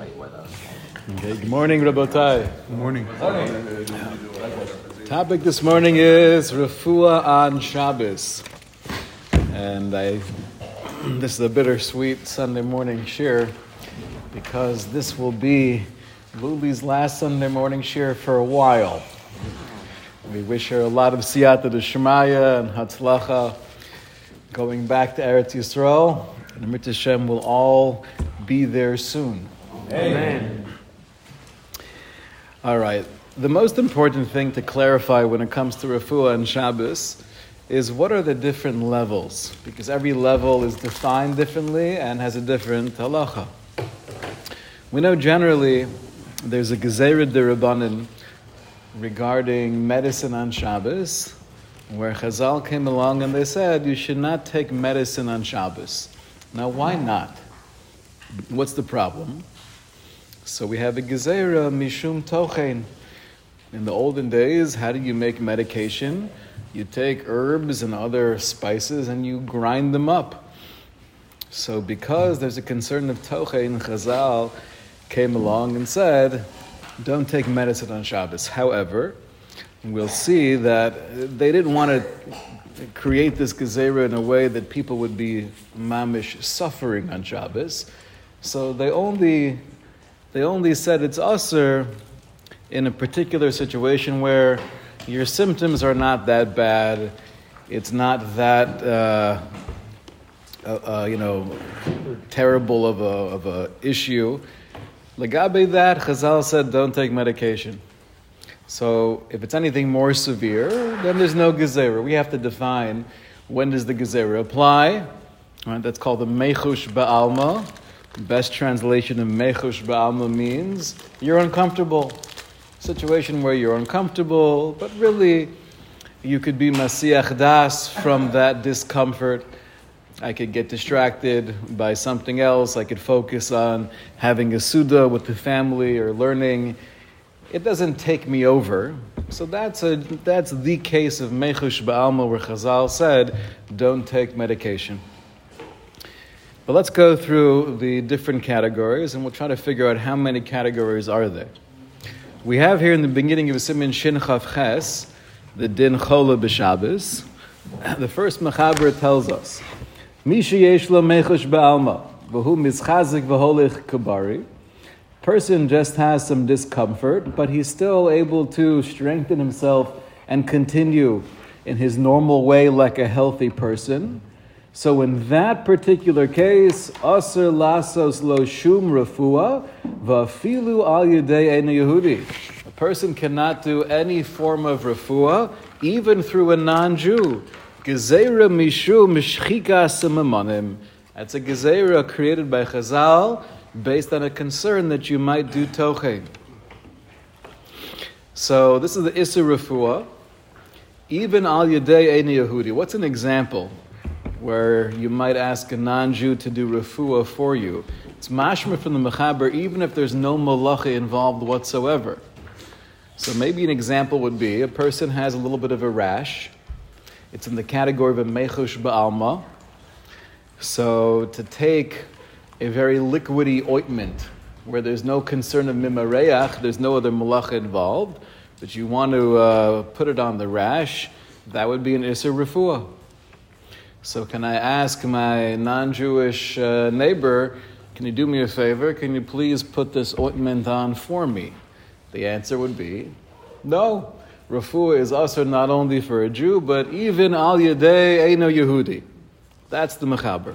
Okay, good morning, Rabotai. Good morning. Topic this morning is Refuah on Shabbos. And this is a bittersweet Sunday morning shir because this will be Luli's last Sunday morning shir for a while. We wish her a lot of siyata d'shemaya and hatzlacha going back to Eretz Yisrael. And Amrit Hashem will all be there soon. Amen. All right. The most important thing to clarify when it comes to Refuah and Shabbos is what are the different levels? Because every level is defined differently and has a different halacha. We know generally there's a Gezerah D'Rabbanan regarding medicine on Shabbos, where Chazal came along and they said you should not take medicine on Shabbos. Now, why not? What's the problem? So we have a Gezerah Mishum Tochein. In the olden days, how do you make medication? You take herbs and other spices and you grind them up. So because there's a concern of Tochein, Chazal came along and said, don't take medicine on Shabbos. However, we'll see that they didn't want to create this Gezerah in a way that people would be mamish suffering on Shabbos. So they only said it's asur in a particular situation where your symptoms are not that bad. It's not that terrible of a issue. Legabe that, Chazal said, don't take medication. So if it's anything more severe, then there's no Gezerah. We have to define when does the Gezerah apply. Right, that's called the Mechush Ba'alma. The best translation of Mechush Ba'alma means you're uncomfortable. Situation where you're uncomfortable, but really you could be Masiach Das from that discomfort. I could get distracted by something else. I could focus on having a Suda with the family or learning. It doesn't take me over. So that's the case of Mechush Ba'alma where Chazal said, don't take medication. But let's go through the different categories and we'll try to figure out how many categories are there. We have here in the beginning of Siman Shin Chav Ches, the Din Chola B'Shabbos. The first Mechaber tells us, Misha yesh lo mechush ba'alma, v'hu mizchazik v'holich kabari. Person just has some discomfort, but he's still able to strengthen himself and continue in his normal way like a healthy person. So in that particular case, asur lasos lo shum refuah v'afilu al yedei ein Yehudi. A person cannot do any form of refuah, even through a non-Jew. Gezerah mishum mishchika semamonim. That's a gezerah created by Chazal based on a concern that you might do tochein. So this is the Isser refuah. Even al yedei ein Yehudi. What's an example where you might ask a non-Jew to do refuah for you? It's mashma from the Mechaber, even if there's no malacha involved whatsoever. So maybe an example would be a person has a little bit of a rash. It's in the category of a mechush ba'alma. So to take a very liquidy ointment where there's no concern of mimareach, there's no other malacha involved, but you want to put it on the rash, that would be an Isser refuah. So can I ask my non-Jewish neighbor, can you do me a favor? Can you please put this ointment on for me? The answer would be, no. Refuah is also not only for a Jew, but even al yedei eino Yehudi. That's the Mechaber.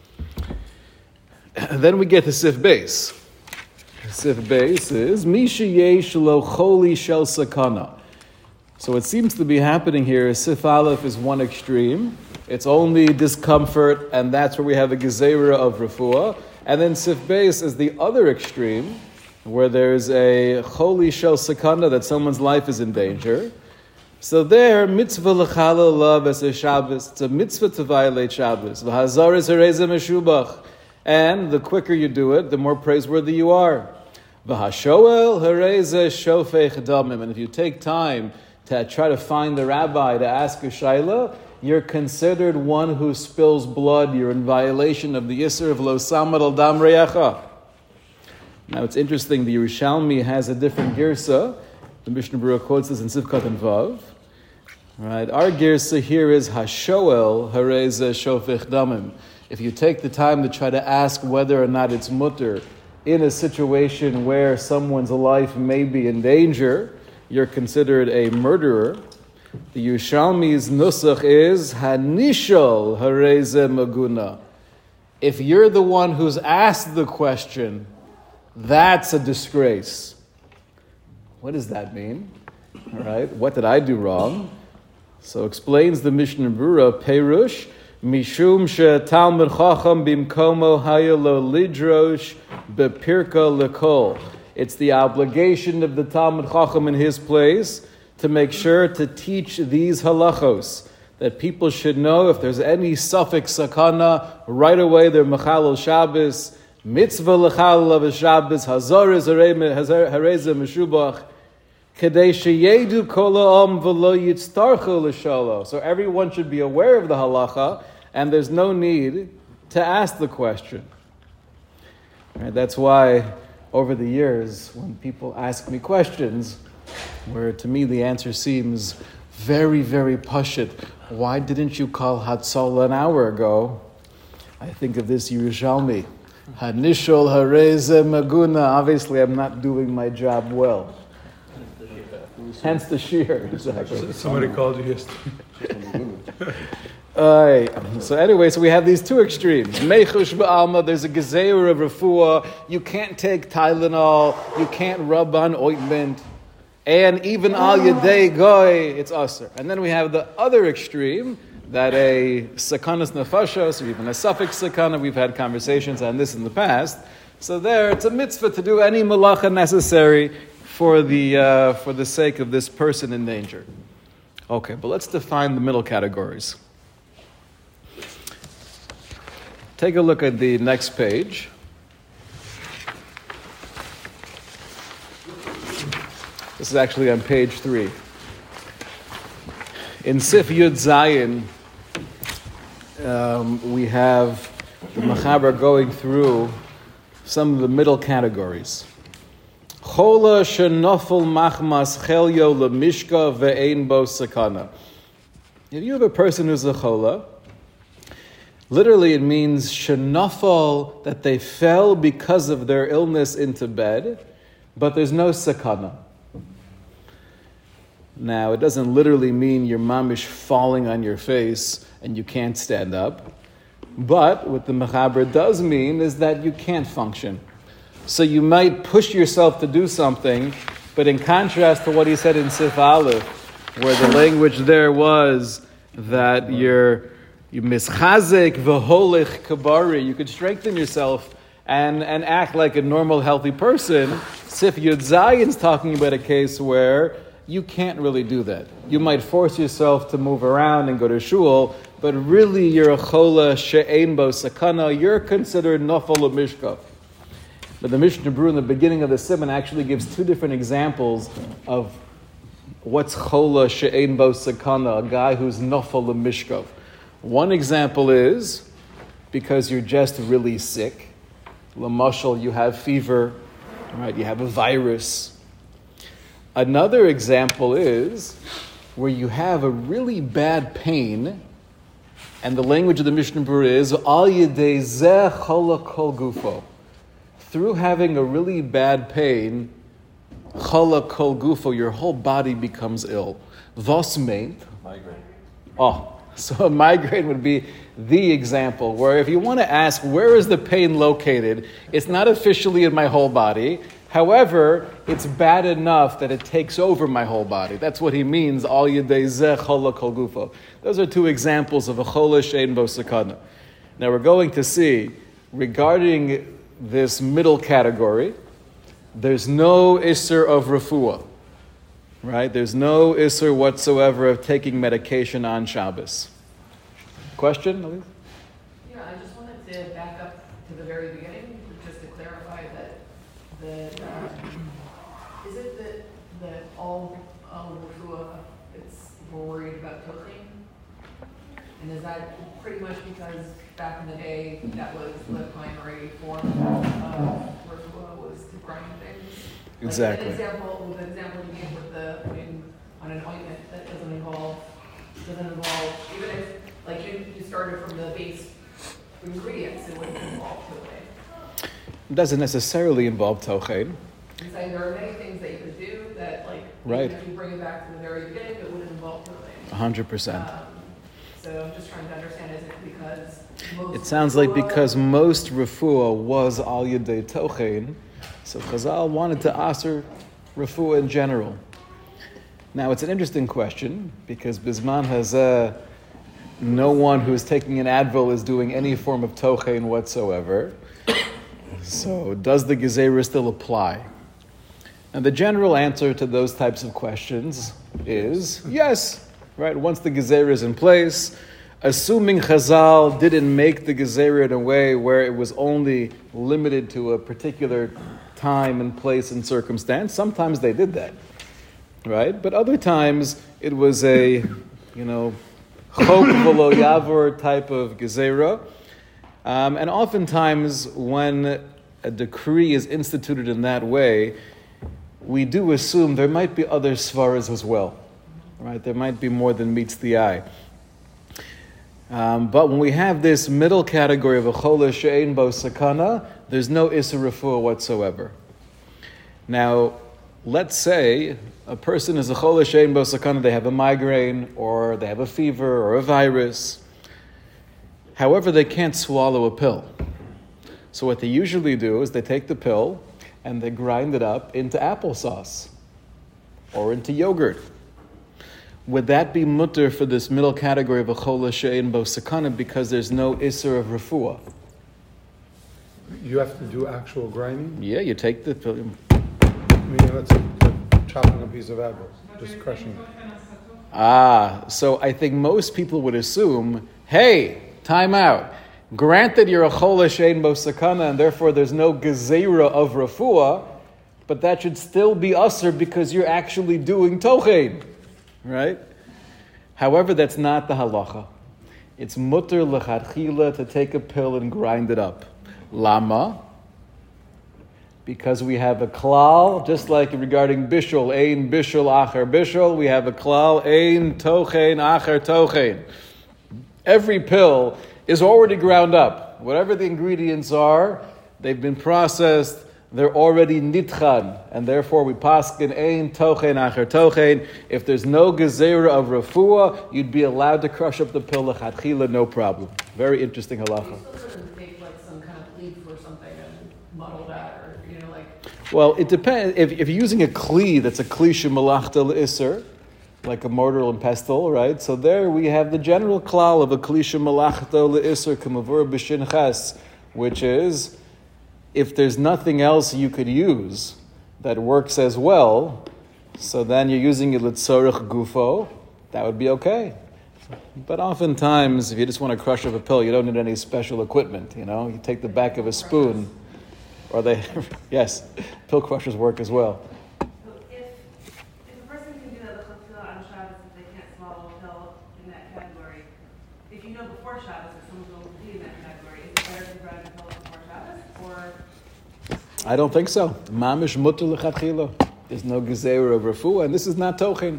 Then we get to Sif Beis. Sif Beis is, Misha yesh lo choli shel sakana. So what seems to be happening here is Sif Aleph is one extreme. It's only discomfort, and that's where we have a gezerah of refuah. And then Sif Beis is the other extreme, where there's a choli shel sakana, that someone's life is in danger. So there, mitzvah l'chala lav es Shabbos. It's a mitzvah to violate Shabbos. V'hazar es hareza meshubach. And the quicker you do it, the more praiseworthy you are. V'hashoel hareza shofech damim. And if you take time to try to find the rabbi to ask a shaila, you're considered one who spills blood. You're in violation of the Yisr of Lo Samad Al Dam Reyacha. Now it's interesting, the Yerushalmi has a different girsa. The Mishnah Berurah quotes this in Sivkat and Vav. Right? Our girsa here is Hashoel Hareze Shofech Damim. If you take the time to try to ask whether or not it's mutter in a situation where someone's life may be in danger, you're considered a murderer. The Yerushalmi's nusach is Hanishol Hareze Maguna. If you're the one who's asked the question, that's a disgrace. What does that mean? All right, what did I do wrong? So explains the Mishnah Berurah, Perush, Mishum she'talmid chacham bimkomo hayalo lidrosh bepirka lekol. It's the obligation of the Talmid Chacham in his place to make sure to teach these halachos, that people should know if there's any suffix sakana, right away they're mechalel Shabbos, mitzvah lechalel of Shabbos, hazorez hareza meshubach, kedei sheyedu kol ha'am v'lo yitztarchu l'shalo. So everyone should be aware of the halacha, and there's no need to ask the question. Right, that's why over the years, when people ask me questions, where to me the answer seems very, very pashut, why didn't you call Hatzalah an hour ago? I think of this Yerushalmi. Hanishol hareze maguna. Obviously, I'm not doing my job well. Hence the shear. Exactly. Somebody called you yesterday. So anyway, so we have these two extremes. Mechush ba'alma, there's a gezeir of refuah. You can't take Tylenol. You can't rub on ointment. And even al yedei goy, it's usher. And then we have the other extreme, that a sakanas nefashos, or even a suffix sakana, we've had conversations on this in the past. So there, it's a mitzvah to do any malacha necessary for the sake of this person in danger. Okay, but let's define the middle categories. Take a look at the next page. This is actually on page 3. In Sif Yud Zayin, we have the Machaber going through some of the middle categories. Chola shenofel machmas chelyo lemishka ve'ein bo sakana. If you have a person who's a chola, literally it means shenofel, that they fell because of their illness into bed, but there's no sakana. Now, it doesn't literally mean your mamish falling on your face and you can't stand up. But what the Mechaber does mean is that you can't function. So you might push yourself to do something, but in contrast to what he said in Sif Aleph, where the language there was that you mischazek v'holech kabari, you could strengthen yourself and act like a normal, healthy person. Sif Yud Zayin's talking about a case where you can't really do that. You might force yourself to move around and go to shul, but really you're a chola she'ein bo sakana, you're considered nafal mishka. But the Mishnah Berurah in the beginning of the Siman actually gives two different examples of what's chola she'ein bo sakana, a guy who's nafal mishka. One example is because you're just really sick. Lamashal, you have fever, right? You have a virus. Another example is where you have a really bad pain, and the language of the Mishnah Berurah is al yedei zeh chola kol gufo. Through having a really bad pain, chola kol gufo, your whole body becomes ill. Thus meant migraine. So a migraine would be the example where if you want to ask where is the pain located, it's not officially in my whole body. However, it's bad enough that it takes over my whole body. That's what he means, al yedei zeh chola kol gufo. Those are two examples of a chola she'ein bo sakana. Now we're going to see, regarding this middle category, there's no isser of refuah. Right? There's no isser whatsoever of taking medication on Shabbos. Question, Elise? Yeah, I just wanted to back up to the very beginning, just to clarify that is it that all refuah, we're worried about tochim? And is that pretty much because back in the day that was the primary form of refuah was to grind things. Exactly. Like the example you gave with the putting on an ointment that doesn't involve, even if like you started from the base ingredients, it wouldn't involve tochein. It doesn't necessarily involve tochein. I'm saying there are many things that you could do that, like, Right. even if you bring it back to the very beginning, it wouldn't involve tochein. 100%. So I'm just trying to understand, is it because most It sounds like refuah- because most refuah was al yedei tochein, so Chazal wanted to aser refuah in general. Now it's an interesting question because Bisman has no one who's taking an Advil is doing any form of tochein whatsoever. So does the gezerah still apply? And the general answer to those types of questions is yes. Right? Once the gezerah is in place, assuming Chazal didn't make the gezerah in a way where it was only limited to a particular time and place and circumstance, sometimes they did that. Right? But other times it was a, chok v'lo yavor type of gezerah. And oftentimes when a decree is instituted in that way, we do assume there might be other svaras as well. Right? There might be more than meets the eye. But when we have this middle category of a chola she'ein bo sakana, there's no isur refuah whatsoever. Now, let's say a person is a chola she'ein bo sakana, they have a migraine, or they have a fever, or a virus. However, they can't swallow a pill. So what they usually do is they take the pill and they grind it up into applesauce or into yogurt. Would that be mutter for this middle category of a chola she'ein bo sakana because there's no isur of refuah? You have to do actual grinding? Yeah, you take the pill. Meaning, let's say, chopping a piece of apple, just crushing it. So I think most people would assume, hey, time out. Granted, you're a chola she'ein bo sakana, and therefore there's no gezerah of refuah, but that should still be usur because you're actually doing tochein. Right? However, that's not the halacha. It's mutter l'chadchila to take a pill and grind it up. Lama? Because we have a klal, just like regarding bishul, ein bishul acher bishul, we have a klal, ein tochein acher tochein. Every pill is already ground up. Whatever the ingredients are, they've been processed, they're already nitchan, and therefore we paskin ein tochein acher tochein. If there's no gezerah of refuah, you'd be allowed to crush up the pill l'chadchila, no problem. Very interesting halacha. You still couldn't take like some kind of leaf or something and muddle that, or like. Well, it depends. If you're using a kli, that's a kli shemalachta l'isser, like a mortar and pestle, right? So there we have the general klal of a kli shemalachta l'isser k'mavur b'shin ches, which is, if there's nothing else you could use that works as well, so then you're using it l'tzorich gufo, that would be okay. But oftentimes, if you just want to crush up a pill, you don't need any special equipment, You take the back of a spoon, or yes, pill crushers work as well. So if a person can do that l'chotila on Shabbos if they can't swallow a pill in that category, if you know before Shabbos that someone's going to be in that category, is it better to grind a pill before Shabbos, or? I don't think so. Mamish mutter l'chadchila. There's no gezerah of refuah, and this is not tochein.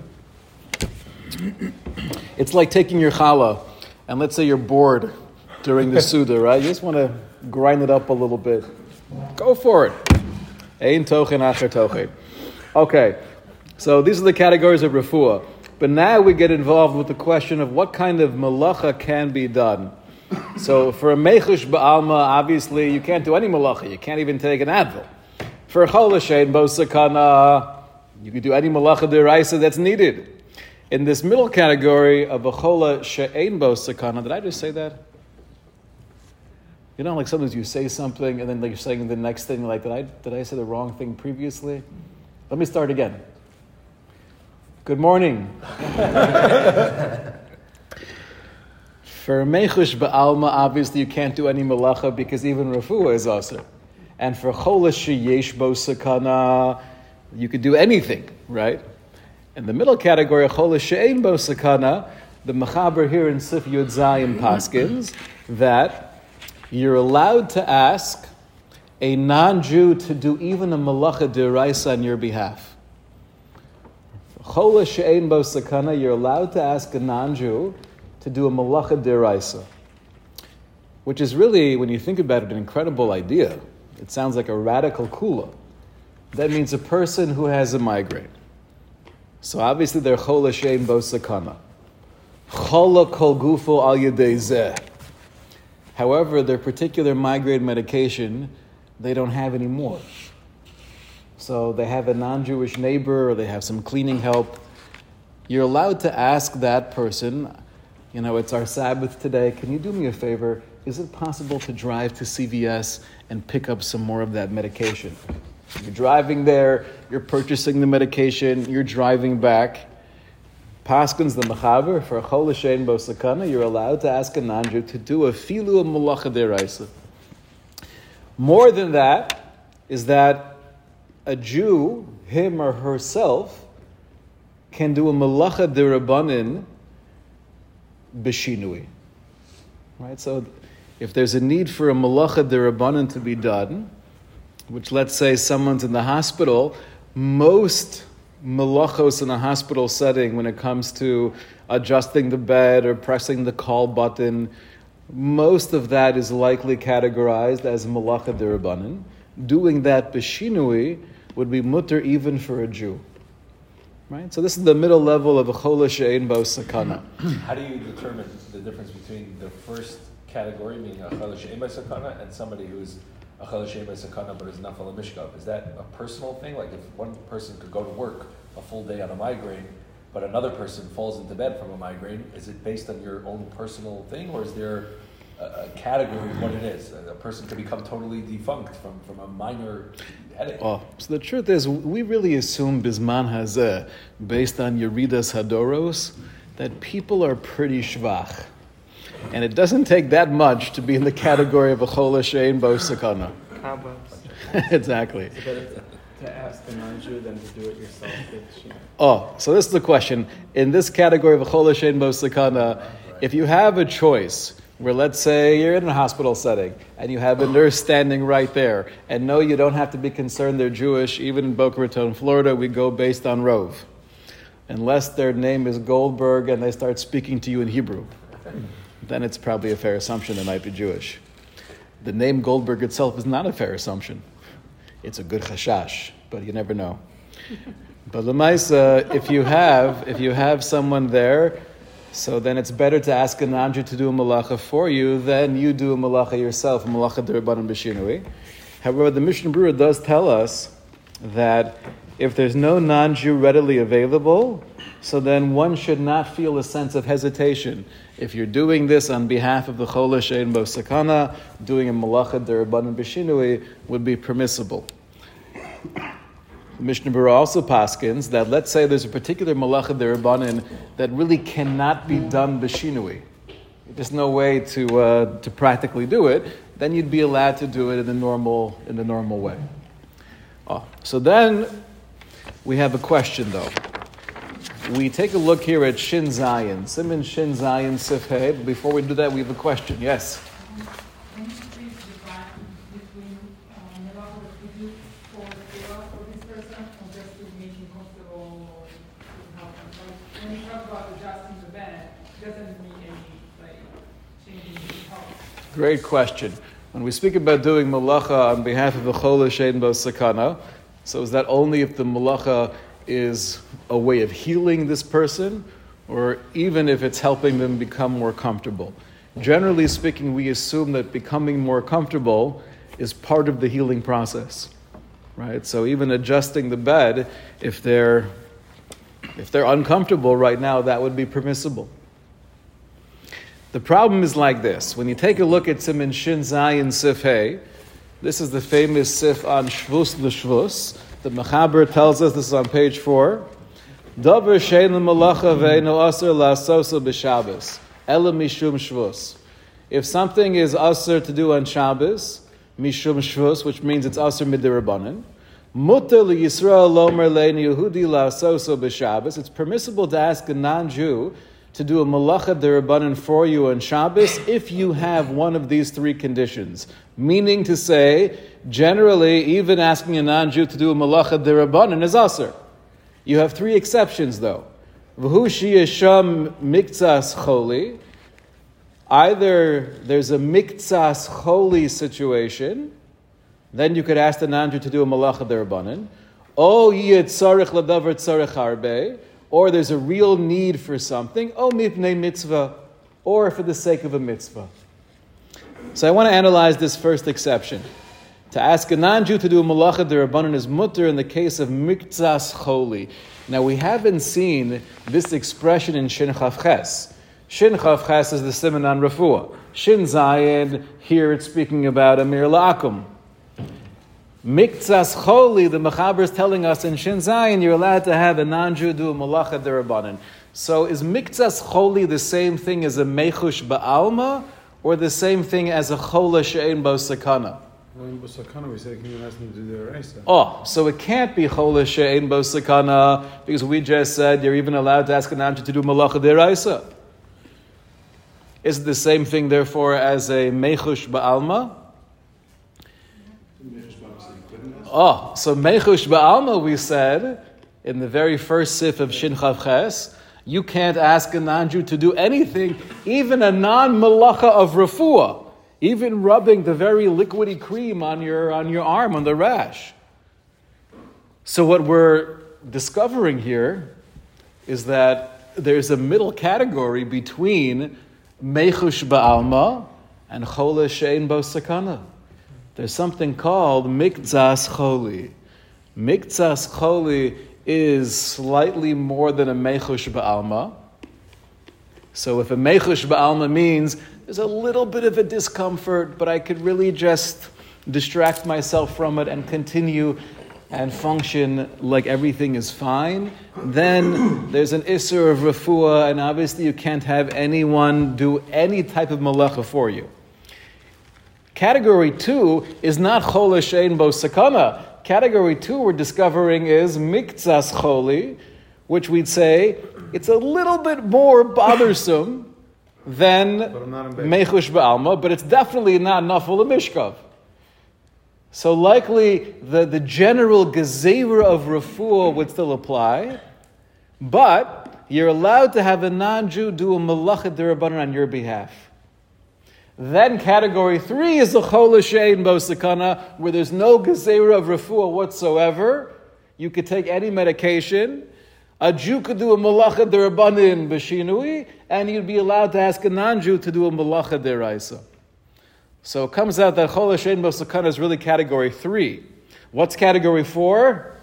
It's like taking your challah, and let's say you're bored during the Suda, right? You just want to grind it up a little bit. Go for it. Ein tochein acher tochein. Okay, so these are the categories of refuah. But now we get involved with the question of what kind of malacha can be done. So for a mechush ba'alma, obviously you can't do any malacha. You can't even take an Advil. For a chola she'ein bo sakana, you can do any malacha d'oraisa that's needed. In this middle category of a chola she'ein bo sakana, did I just say that? Like sometimes you say something and then you're saying the next thing, like, did I say the wrong thing previously? Let me start again. Good morning. For mechush ba'alma, obviously you can't do any malacha because even refuah is aser. And for chola sheyesh bo sakana, you could do anything, right? In the middle category, chola she'ein bo sakana, the mechaber here in Sif Yud Zayin paskins that you're allowed to ask a non-Jew to do even a malacha d'oraisa on your behalf. Chola she'ein bo sakana, you're allowed to ask a non-Jew to do a malacha d'oraisa, which is really, when you think about it, an incredible idea. It sounds like a radical kula. That means a person who has a migraine. So obviously they're chola she'ein bo sakana. Chola kol gufo al yedei zeh. However, their particular migraine medication, they don't have any more. So they have a non-Jewish neighbor or they have some cleaning help. You're allowed to ask that person, it's our Sabbath today, can you do me a favor? Is it possible to drive to CVS and pick up some more of that medication? You're driving there, you're purchasing the medication, you're driving back. Paskins the Mechaber, for Chol Shein Bo Sakana, you're allowed to ask a non-Jew to do a filu malacha d'oraisa. More than that is that a Jew, him or herself, can do a malacha d'Rabbanan b'shinui. Right? So if there's a need for a malacha d'Rabbanan to be done, which let's say someone's in the hospital, most malachos in a hospital setting when it comes to adjusting the bed or pressing the call button, most of that is likely categorized as malacha d'Rabbanan. Doing that b'shinui would be mutter even for a Jew. Right? So this is the middle level of a chola she'ein bo sakana. How do you determine the difference between the first category, meaning a chola she'ein bo sakana, and somebody who's a chola she'ein bo sakana but is nafal mishkav? Is that a personal thing? Like if one person could go to work a full day on a migraine, but another person falls into bed from a migraine, is it based on your own personal thing, or is there a category of what it is? A person could become totally defunct from a minor headache. Oh, so the truth is, we really assume Bisman Hazeh, based on Yeridas Hadoros, that people are pretty shvach. And it doesn't take that much to be in the category of a chola she'ein bo sakana. Exactly. It's better to ask a non-Jew than to do it yourself. Oh, so this is the question. In this category of a chola she'ein bo sakana, if you have a choice, where let's say you're in a hospital setting and you have a nurse standing right there, and no, you don't have to be concerned they're Jewish. Even in Boca Raton, Florida, we go based on Rov. Unless their name is Goldberg and they start speaking to you in Hebrew, then it's probably a fair assumption they might be Jewish. The name Goldberg itself is not a fair assumption. It's a good chashash, but you never know. But l'maisa, if you have someone there, so then it's better to ask a non-Jew to do a malacha for you than you do a malacha yourself, a malacha d'Rabbanan b'shinui. However, the Mishnah Berurah does tell us that if there's no non-Jew readily available, so then one should not feel a sense of hesitation. If you're doing this on behalf of the chola she'ein bo sakana, doing a malacha d'Rabbanan b'shinui would be permissible. Mishnah Berurah also paskins that let's say there's a particular malacha d'Rabbanan that really cannot be done b'shinui. There's no way to practically do it. Then you'd be allowed to do it in the normal way. Oh, so then we have a question though. We take a look here at Shin Zayin, Siman Shin Zayin Sif Hey. But before we do that, we have a question. Yes. Great question. When we speak about doing malacha on behalf of the chola she'ein bo sakana, so is that only if the malacha is a way of healing this person, or even if it's helping them become more comfortable? Generally speaking, we assume that becoming more comfortable is part of the healing process, right? So even adjusting the bed, if they're uncomfortable right now, that would be permissible. The problem is like this. When you take a look at Siman Shin Zayin Sif Hey, this is the famous Sif on Shvus l'Shvus. The Mechaber tells us, this is on page 4, Davar she'ein l'malacha ve'eino aser la'asoso b'Shabbos, ela mishum Shvus. If something is aser to do on Shabbos, mishum Shvus, which means it's aser mid'Rabbanan, mutter liYisrael lomer le'ein Yehudi la'asoso b'Shabbos, it's permissible to ask a non-Jew to do a malacha derabanan for you on Shabbos if you have one of these three conditions. Meaning to say, generally, even asking a non-Jew to do a malacha derabanan is asur. You have three exceptions though. V'hu sheyesham miktsas choli. Either there's a miktsas choli situation, then you could ask the non-Jew to do a malacha derabanan. O yid tzarich ladavar tzarich harbe. Or there's a real need for something, o mipnei mitzvah, or for the sake of a mitzvah. So I want to analyze this first exception. To ask a non-Jew to do a malacha derabanan is mutter in the case of miktsas choli. Now we haven't seen this expression in Shin Chav Ches. Shin Chav Ches is the siman on refuah. Shin Zayin, here it's speaking about Amir La'akum. Miktsas choli, the Mechaber is telling us in Shin Zayin, you're allowed to have a non-Jew do a malacha derabanan. So is miktsas choli the same thing as a mechush ba'alma, or the same thing as a chola she'ein bo sakana? Well, in Busakana we say, can you ask them to do their Isa? Oh, so it can't be chola she'ein bo sakana, because we just said you're even allowed to ask a non-Jew to do malacha deraisa. Is it the same thing, therefore, as a mechush ba'alma? Oh, so Mechush Ba'alma, we said, in the very first sif of Shin Chav Ches, you can't ask a non-Jew to do anything, even a non-malacha of refuah, even rubbing the very liquidy cream on your arm, on the rash. So what we're discovering here is that there's a middle category between Mechush Ba'alma and Chola She'ein Bo Sakana. There's something called miktsas choli. Miktsas choli is slightly more than a mechush ba'alma. So if a mechush ba'alma means there's a little bit of a discomfort, but I could really just distract myself from it and continue and function like everything is fine, then there's an isur of refuah, and obviously you can't have anyone do any type of malacha for you. Category 2 is not chola she'ein bo sakana. Category 2 we're discovering is miktsas choli, which we'd say it's a little bit more bothersome than mechush ba'alma, but it's definitely not nafal mishkav. So likely the general gezerah of refuah would still apply, but you're allowed to have a non-Jew do a malacha derabanan on your behalf. Then category 3 is the chola she'ein bo sakana, where there's no gezerah of refuah whatsoever. You could take any medication. A Jew could do a malacha derabanan b'shinui, and you'd be allowed to ask a non-Jew to do a malacha deraisa. So it comes out that chola she'ein bo sakana is really category 3. What's category 4?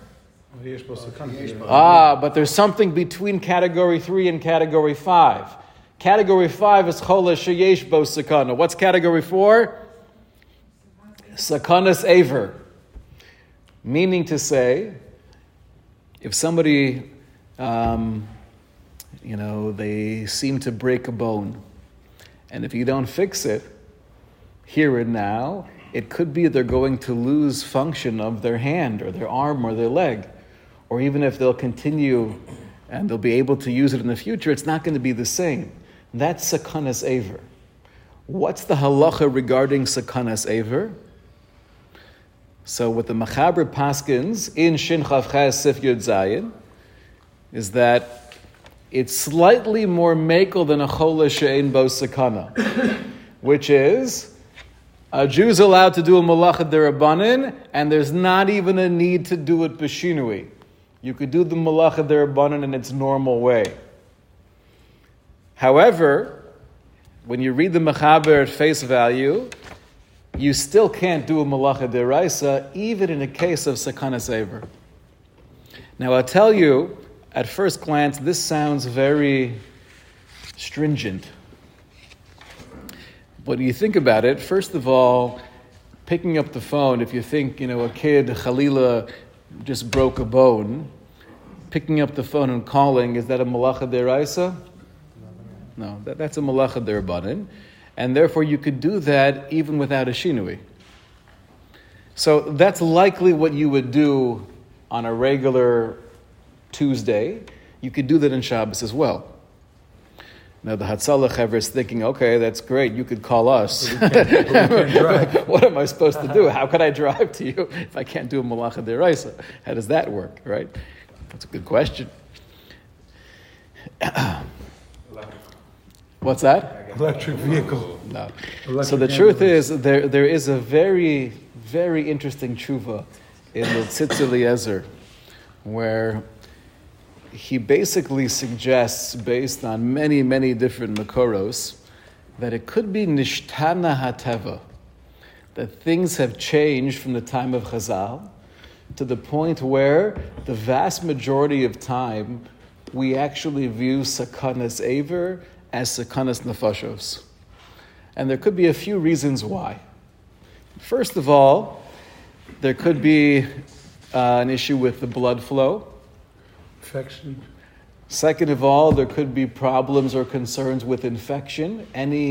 But there's something between category 3 and category 5. Category 5 is chola sheyesh bo sakana. What's category 4? Sakanas aver. Meaning to say, if somebody, they seem to break a bone, and if you don't fix it here and now, it could be they're going to lose function of their hand or their arm or their leg. Or even if they'll continue and they'll be able to use it in the future, it's not going to be the same. That's sakanas aver. What's the halacha regarding sakanas aver? So what the Mechaber paskins in Shin Chav Ches Sif Yud Zayin is that it's slightly more mekel than a chola she'ein bo sakana, which is a Jew's allowed to do a malacha derabanan, and there's not even a need to do it b'shinui. You could do the malacha derabanan in its normal way. However, when you read the Mechaber at face value, you still can't do a malacha deraisa, even in a case of sakanas aver. Now, I'll tell you, at first glance, this sounds very stringent. But when you think about it, first of all, picking up the phone, if you think, a kid, Khalila, just broke a bone, picking up the phone and calling, is that a malacha deraisa? No, that's a malacha derabanan, and therefore you could do that even without a shinui. So that's likely what you would do on a regular Tuesday. You could do that in Shabbos as well. Now the Hatzalah Chevra is thinking, okay, that's great, you could call us. But we can't drive. What am I supposed to do? How can I drive to you if I can't do a Malacha Deraisa? How does that work, right? That's a good question. What's that? Electric vehicle. No. Electric So the truth ambulance. is, there is a very, very interesting tshuva in the Tzitz Eliezer, where he basically suggests, based on many, many different makoros, that it could be nishtana hateva, that things have changed from the time of Chazal to the point where the vast majority of time we actually view sakanas aver as sakanas nefashos. And there could be a few reasons why. First of all, there could be an issue with the blood flow. Infection. Second of all, there could be problems or concerns with infection.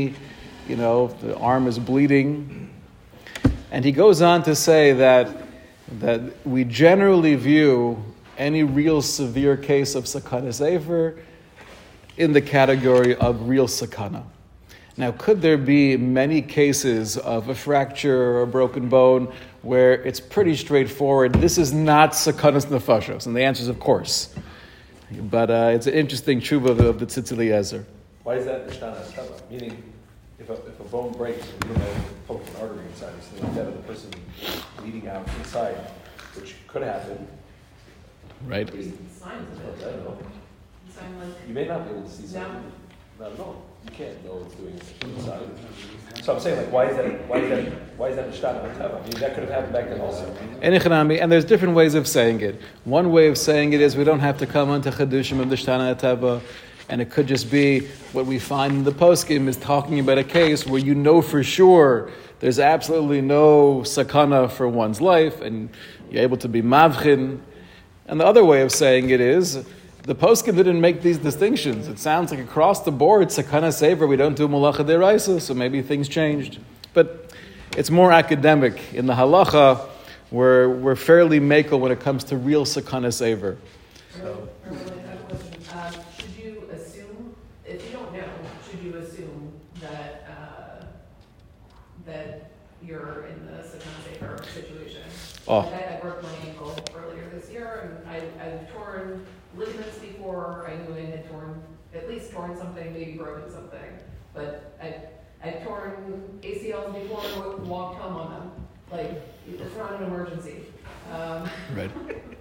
The arm is bleeding. And he goes on to say that we generally view any real severe case of sakanas aver in the category of real sakana. Now, could there be many cases of a fracture or a broken bone where it's pretty straightforward, this is not sakanas nefashos? And the answer is of course. But it's an interesting tshuva of the Tzitz Eliezer. Why is that Nishtana Hateva? Meaning, if a bone breaks and you don't have to poke an artery inside or something like that, or the person bleeding out inside, which could happen. Right? There's signs of I it. don't know. You sign like, You may not be able to see something. Not at all. You can't know what's doing inside. So I'm saying, why is that Nishtana Hateva? I mean, that could have happened back then also. And there's different ways of saying it. One way of saying it is we don't have to come onto Chedushim of the Shtana Hateva, and it could just be what we find in the poskim is talking about a case where you know for sure there's absolutely no sakana for one's life, and you're able to be mavchin. And the other way of saying it is the poskim didn't make these distinctions. It sounds like across the board, sakana saver, we don't do malacha deraisa, so maybe things changed. But it's more academic. In the halacha, we're fairly makel when it comes to real sakana saver. should you assume, if you don't know, should you assume that you're in the sakana saver situation? Oh. Like I broke my ankle earlier this year, and I've torn ligaments before. I knew I had at least torn something, maybe broken something. But I've torn ACLs before and walked home on them. Like, it's not an emergency. Right.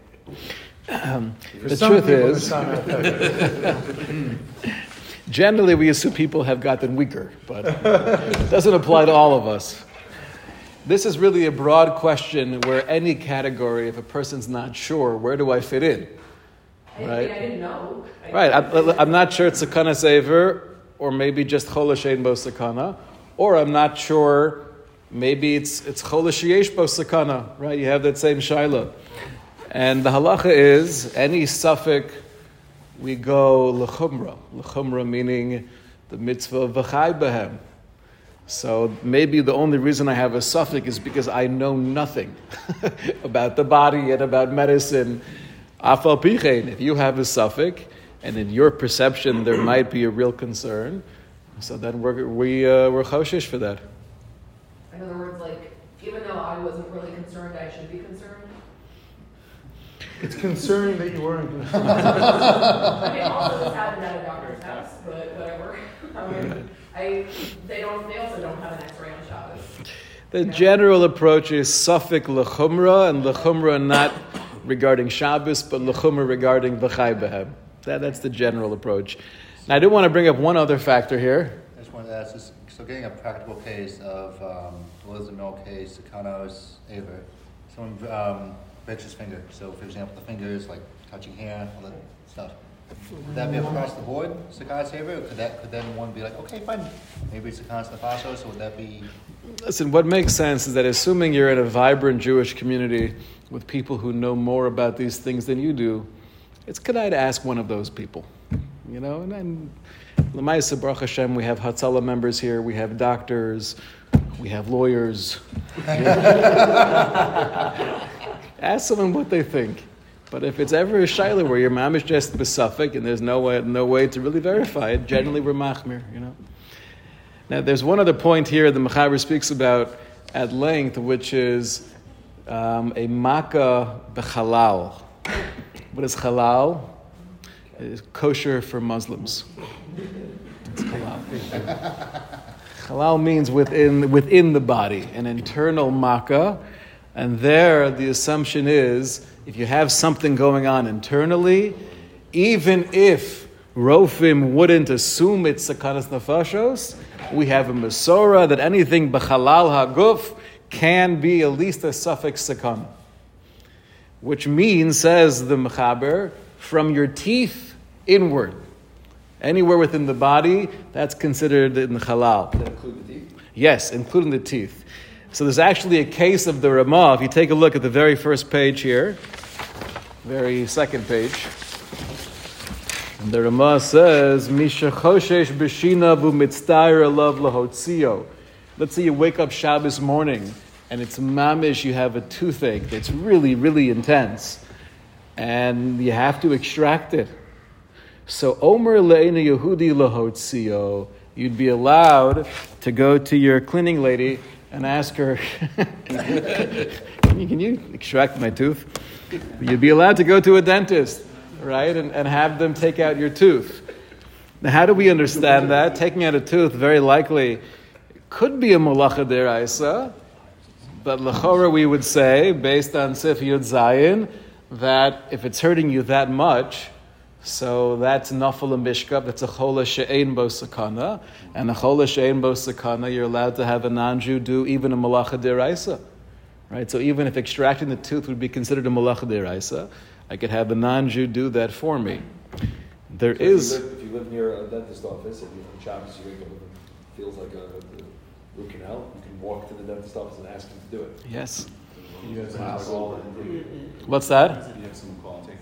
For The some truth people, is, it's not effective. generally we assume people have gotten weaker, but it doesn't apply to all of us. This is really a broad question where any category, if a person's not sure, where do I fit in? Right. I didn't know. Right. I'm not sure it's sakana sever, or maybe just chol she'ein bo sakana, or I'm not sure. Maybe it's chol sheyesh bo sakana. Right. You have that same shaila, and the halacha is any suffix we go lechumra. Lechumra meaning the mitzvah of v'chai behem. So maybe the only reason I have a suffix is because I know nothing about the body and about medicine. Afal pichein, if you have a suffix, and in your perception there might be a real concern, so then we're choshish for that. In other words, even though I wasn't really concerned, I should be concerned. It's concerning that you weren't concerned. I mean, also this happened at a doctor's house, but whatever. They also don't have an X-ray on Shabbos. The general approach is suffix lechumra, and lechumra not regarding Shabbos, but lechumra regarding v'chai behem. That's the general approach. Now, I do want to bring up one other factor here. I just wanted to ask this. So, getting a practical case of Liz and Mill case, Sakanos Aver, someone breaks his finger. So, for example, the finger is like touching hair, all that stuff. Would that be across the board, Sakanos Aver, or could then one be like, okay, fine, maybe it's Sakanos Nefashos, so would that be? Listen, what makes sense is that assuming you're in a vibrant Jewish community with people who know more about these things than you do, it's kedai to ask one of those people. And L'maisa Baruch Hashem, we have Hatzalah members here, we have doctors, we have lawyers. Ask someone what they think. But if it's ever a shayla where your mom is just besuffic and there's no way to really verify it, generally we're machmir, Now there's one other point here the Mechaber speaks about at length, which is a makkah b'chalal. What is halal? It is kosher for Muslims. It's halal. Halal means within the body, an internal makkah. And there the assumption is, if you have something going on internally, even if Rofim wouldn't assume it's sakanas nefashos, we have a Masorah that anything b'chalal haguf can be at least a suffix sakana. Which means, says the Mechaber, from your teeth inward. Anywhere within the body, that's considered in halal. Does that include the teeth? Yes, including the teeth. So there's actually a case of the Ramah. If you take a look at the very first page here, very second page, and the Ramah says, Misha choshesh b'shina v'mitztair alav lahotzio. Let's say you wake up Shabbos morning, and it's mamish, you have a toothache that's really, really intense, and you have to extract it. So, Omer le'ena Yehudi lahotzio, you'd be allowed to go to your cleaning lady and ask her, can you extract my tooth? You'd be allowed to go to a dentist, right, and have them take out your tooth. Now, how do we understand that? Taking out a tooth, very likely, could be a malacha deraisa, but l'chora we would say, based on Sif Yud Zayin, that if it's hurting you that much, so that's nafal mishkab, that's a chola she'ein bo sakana, and a chola she'ein bo sakana, you're allowed to have a non-Jew do even a malacha deraisa. Right? So even if extracting the tooth would be considered a malacha deraisa, I could have a non-Jew do that for me. There So is... If you live near a dentist office and you on Shabbos you wake up and it feels like a root canal, you can walk to the dentist office and ask him to do it. Yes. You have Wow. some call. What's that? You have some call taking.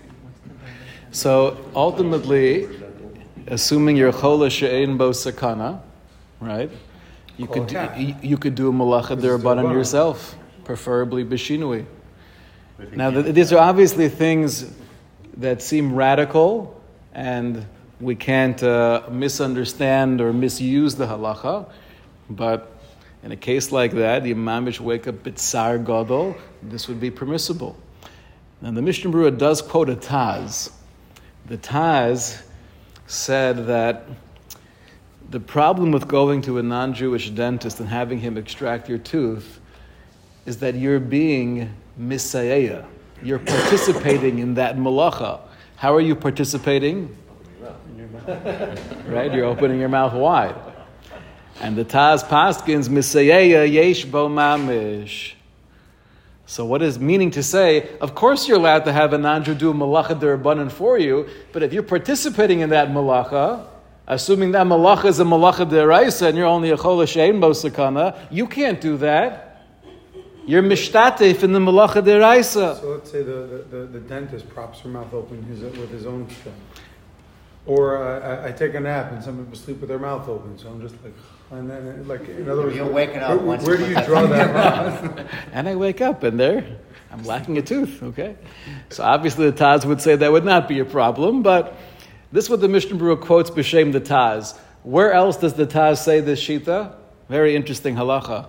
So ultimately, assuming you're chola she'ein bo sakana, right? You could do a malacha derabanan yourself, preferably b'shinui. Now, these are obviously things that seem radical, and we can't misunderstand or misuse the halacha. But in a case like that, the imamish wake up b'tsar gadol, this would be permissible. Now, the Mishnah Berurah does quote a Taz. The Taz said that the problem with going to a non-Jewish dentist and having him extract your tooth is that you're being misayaya. You're participating in that malacha. How are you participating? Right? You're opening your mouth wide. And the Taz Paskins, misayaya yesh bo mamish. So what is meaning to say, of course you're allowed to have a non-Jew do malacha derabanan for you, but if you're participating in that malacha, assuming that malacha is a malacha deraisa and you're only a chola she'ein bo sakana, you can't do that. You're mishtatif in the malacha deraisa. So let's say the dentist props her mouth open with his own strength. Or I take a nap and some people sleep with their mouth open, so I'm just like, and then like in other words, You're waking up once where you do you put that draw thing in that your line? And I wake up and I'm lacking a tooth, okay? So obviously the Taz would say that would not be a problem, but this is what the Mishnah Berurah quotes b'shem the Taz. Where else does the Taz say this shita? Very interesting halacha.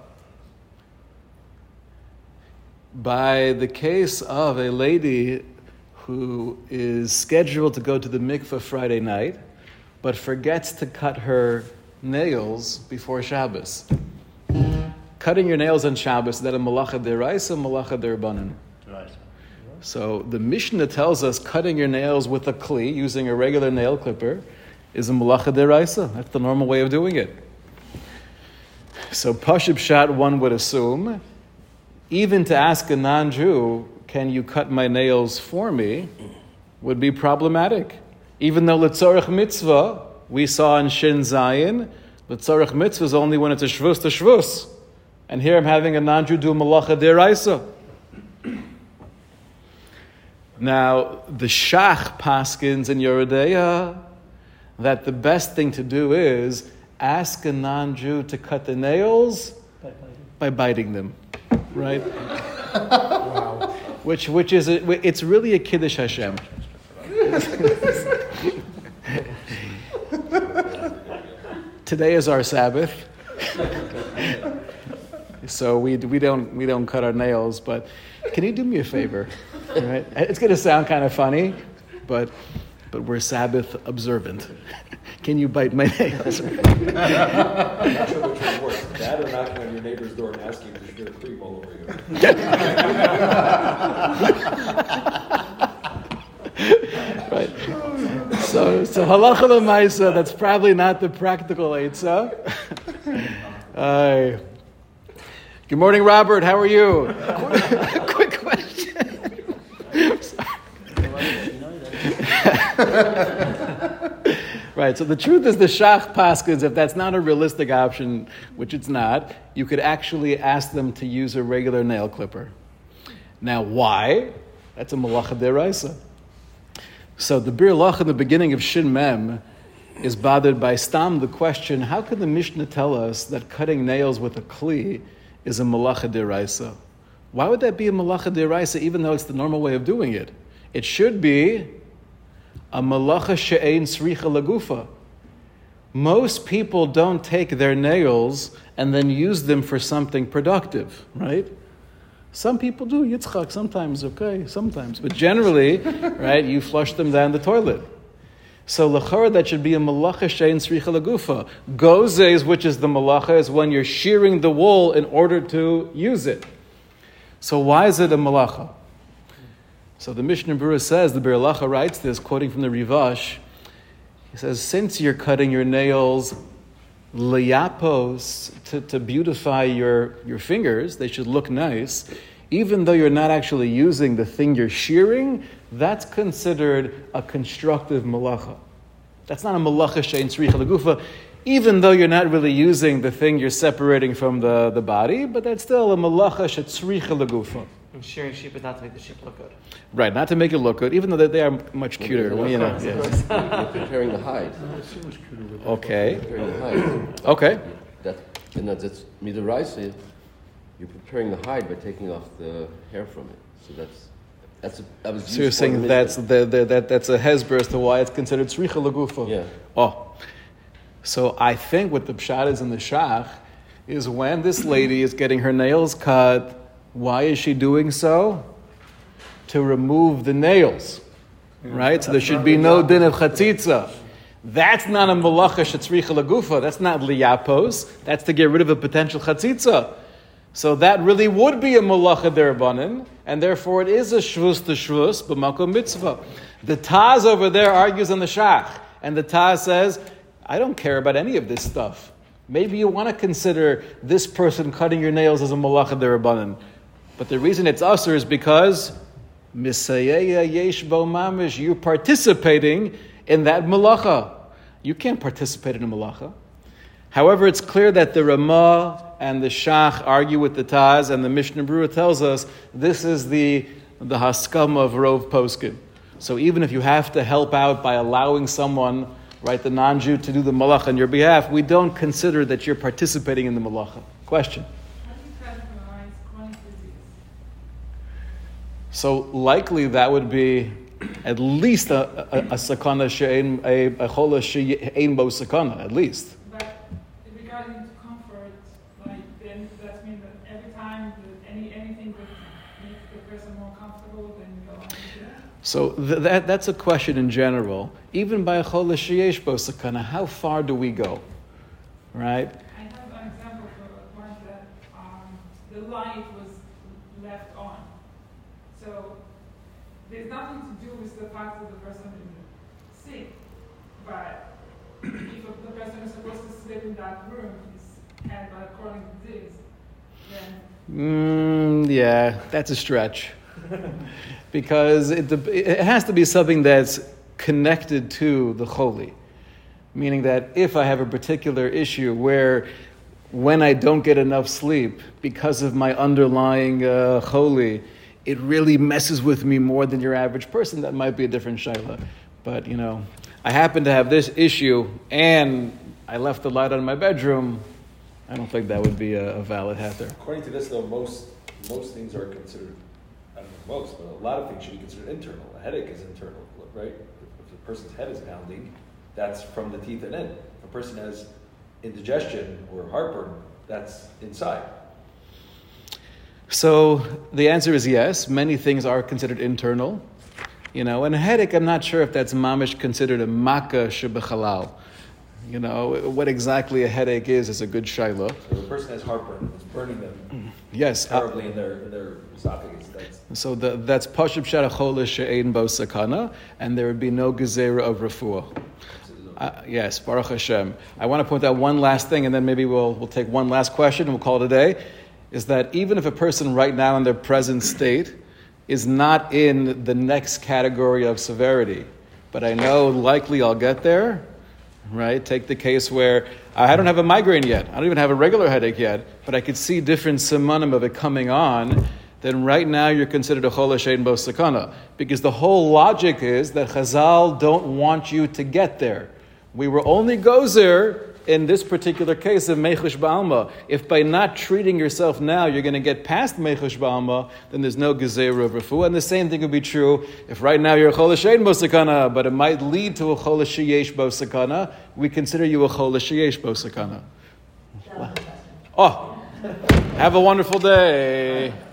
By the case of a lady who is scheduled to go to the mikveh Friday night, but forgets to cut her nails before Shabbos. Cutting your nails on Shabbos, is that a malacha deraisa, malacha derabanan? Right. So the Mishnah tells us cutting your nails with a kli, using a regular nail clipper, is a malacha deraisa. That's the normal way of doing it. So pashib shat, one would assume, even to ask a non-Jew, can you cut my nails for me, would be problematic. Even though l'tzorech mitzvah, we saw in Shin Zayin, l'tzorech mitzvah is only when it's a shvus to shvus. And here I'm having a non-Jew do malacha deraisa. Now, the Shach paskins in Yerodea that the best thing to do is ask a non-Jew to cut the nails by biting them. Right? Wow. which is it's really a Kiddush Hashem. Today is our Sabbath, so we don't cut our nails. But can you do me a favor? All right? It's going to sound kind of funny, but we're Sabbath observant. Can you bite my nails? I'm not sure which one works. That or knocking on your neighbor's door and asking if there's cream all over you. Right. So halacha l'maisa, that's probably not the practical eitzah. Good morning, Robert. How are you? Quick question. Right, so the truth is the Shach paskins, if that's not a realistic option, which it's not, you could actually ask them to use a regular nail clipper. Now, why? That's a malacha deraisa. So the Bir Lach in the beginning of Shin Mem is bothered by Stam the question, how could the Mishnah tell us that cutting nails with a kli is a malacha deraisa? Why would that be a malacha deraisa even though it's the normal way of doing it? It should be a malacha she'ein sricha lagufa. Most people don't take their nails and then use them for something productive, right? Some people do, Yitzchak, sometimes, okay, sometimes. But generally, right, you flush them down the toilet. So l'chara, that should be a malacha she'ein sricha lagufa. Gozes, which is the malacha, is when you're shearing the wool in order to use it. So why is it a malacha? So the Mishnah Berurah says, the Bir Lacha writes this, quoting from the Rivash. He says, since you're cutting your nails liyapos, to beautify your fingers, they should look nice, even though you're not actually using the thing you're shearing, that's considered a constructive malacha. That's not a malacha she'ein sricha lagufa, even though you're not really using the thing you're separating from the body, but that's still a malacha she'tzricha lagufa. I'm shearing sheep, but not to make the sheep look good. Right, not to make it look good, even though they are much cuter. Well, You know, you're preparing the hide. Okay. Preparing the hide. Okay. That's midaraisa. You're preparing the hide by taking off the hair from it. So that was. So you're saying that's that's a hesber as to why it's considered tzricha lagufa. Yeah. Oh, so I think what the pshat is in the shach is when this lady is getting her nails cut. Why is she doing so? To remove the nails, right? So there should be no din of chatzitza. That's not a malacha shetzricha lagufa. That's not liyapos. That's to get rid of a potential chatzitza. So that really would be a malacha derabanan, and therefore it is a shvus to shvus b'makom mitzvah. The Taz over there argues on the shach, and the Taz says, I don't care about any of this stuff. Maybe you want to consider this person cutting your nails as a malacha derabanan. But the reason it's usher is because misayeya yesh bo mamish, you're participating in that malacha. You can't participate in a malacha. However, it's clear that the Ramah and the Shach argue with the Taz, and the Mishnah Berurah tells us this is the haskama of Rov Poskin. So even if you have to help out by allowing someone, right, the non-Jew, to do the malacha on your behalf, we don't consider that you're participating in the malacha. Question? So likely that would be at least a sakana she'ein, a chola she'ein bo sakana, at least. But regarding to comfort, like then that means that every time that anything that makes the person more comfortable, then you go on to do that. So that's a question in general. Even by a chola she'esh bo sakana, how far do we go? Right? I have an example for one that the light was left on. So there's nothing to do with the fact that the person is sick, but if the person is supposed to sleep in that room, and according to this, then yeah, that's a stretch. Because it has to be something that's connected to the choli. Meaning that if I have a particular issue where when I don't get enough sleep because of my underlying choli, it really messes with me more than your average person, that might be a different shayla. But, I happen to have this issue and I left the light on in my bedroom. I don't think that would be a valid heter. According to this, though, most things are considered an most, but a lot of things should be considered internal. A headache is internal, right? If a person's head is pounding, that's from the teeth and in. If a person has indigestion or heartburn, that's inside. So the answer is yes. Many things are considered internal. And a headache, I'm not sure if that's mamish considered a makkah shebechalal. What exactly a headache is a good shaila. So if a person has heartburn, it's burning them yes, terribly in their esophagus. So that's pashub shara she'ein bo sakana, and there would be no gezerah of refuah. Yes, Baruch Hashem. I want to point out one last thing, and then maybe we'll take one last question and we'll call it a day, is that even if a person right now in their present state is not in the next category of severity, but I know likely I'll get there, right? Take the case where I don't have a migraine yet. I don't even have a regular headache yet, but I could see different simanim of it coming on, then right now you're considered a chol she'ein bo sakana. Because the whole logic is that Chazal don't want you to get there. We were only gozer in this particular case of Mechush Ba'alma. If by not treating yourself now you're going to get past Mechush Ba'alma, then there's no gezerah of refuah. And the same thing would be true if right now you're a chol she'ein bo sakana, but it might lead to a chol sheyesh bo sakana. We consider you a chol sheyesh bo sakana. Oh, have a wonderful day.